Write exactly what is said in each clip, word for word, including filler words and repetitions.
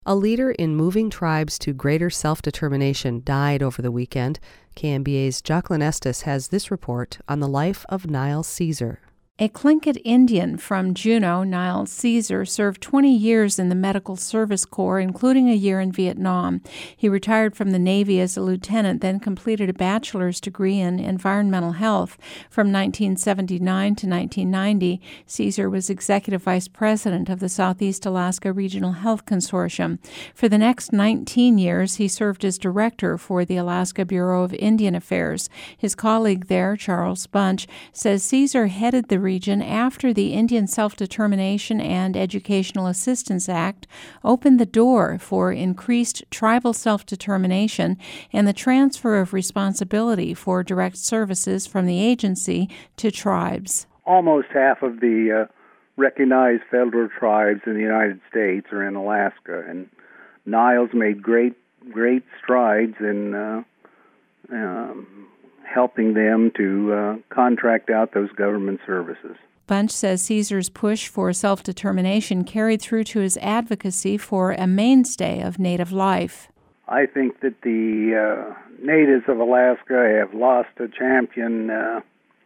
A leader in moving tribes to greater self-determination died over the weekend. K M B A's Jocelyn Estes has this report on the life of Niles Caesar. A Tlingit Indian from Juneau, Niles Caesar, served twenty years in the Medical Service Corps, including a year in Vietnam. He retired from the Navy as a lieutenant, then completed a bachelor's degree in environmental health. From nineteen seventy-nine to nineteen ninety, Caesar was executive vice president of the Southeast Alaska Regional Health Consortium. For the next nineteen years, he served as director for the Alaska Bureau of Indian Affairs. His colleague there, Charles Bunch, says Caesar headed the region after the Indian Self-Determination and Educational Assistance Act opened the door for increased tribal self-determination and the transfer of responsibility for direct services from the agency to tribes. Almost half of the uh, recognized federal tribes in the United States are in Alaska, and Niles made great, great strides in uh, um, helping them to uh, contract out those government services. Bunch says Caesar's push for self-determination carried through to his advocacy for a mainstay of Native life. I think that the uh, natives of Alaska have lost a champion. Uh,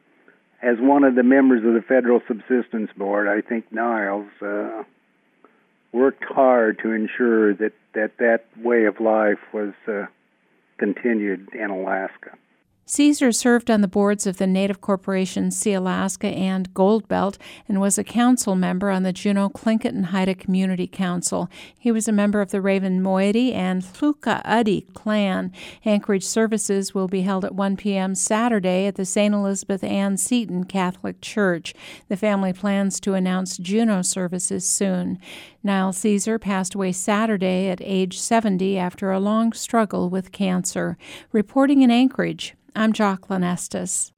as one of the members of the Federal Subsistence Board, I think Niles uh, worked hard to ensure that that, that way of life was uh, continued in Alaska. Caesar served on the boards of the Native corporations Sealaska and Goldbelt and was a council member on the Juneau Tlingit and Haida Community Council. He was a member of the Raven Moiety and Tluka'adi clan. Anchorage services will be held at one p.m. Saturday at the Saint Elizabeth Ann Seton Catholic Church. The family plans to announce Juneau services soon. Niles Caesar passed away Saturday at age seventy after a long struggle with cancer. Reporting in Anchorage, I'm Jocelyn Estes.